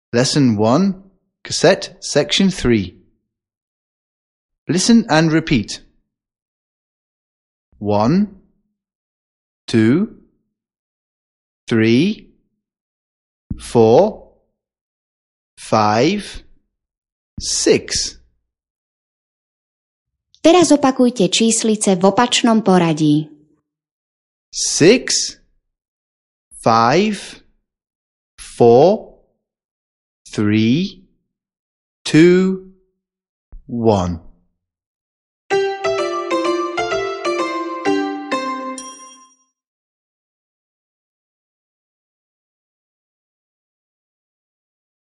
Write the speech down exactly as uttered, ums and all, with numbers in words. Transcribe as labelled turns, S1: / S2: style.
S1: Lesson one, Cassette, Section three. Listen and repeat. One, two, three, four, five, six.
S2: Teraz opakujte číslice v opačnom poradí.
S1: Six, five, four, three, two, one.